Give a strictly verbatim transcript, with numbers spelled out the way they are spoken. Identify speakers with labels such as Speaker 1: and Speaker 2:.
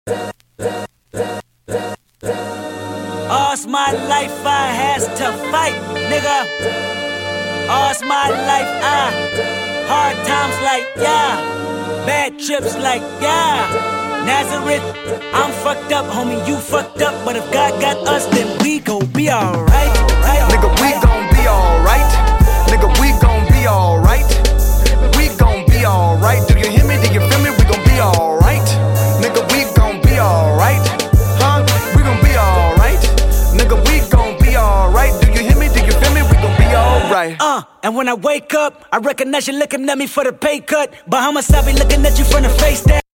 Speaker 1: All's my life I has to fight, nigga. All's my life I hard times like yeah, bad trips like yeah. Nazareth, I'm fucked up, homie, you fucked up, but if God got us, then we gon' be alright. Right,
Speaker 2: nigga, we gon' be alright. Nigga, we gon' be alright. We gon' be alright. Do you hear me? Do you feel me? We gon' be alright. Nigga, we gon' be alright. Huh? We gon' be alright. Nigga, we gon' be alright. Do you hear me? Do you feel me? We gon' be alright.
Speaker 1: Uh, and when I wake up, I recognize you looking at me for the pay cut. Bahamas, I be looking at you from the face down.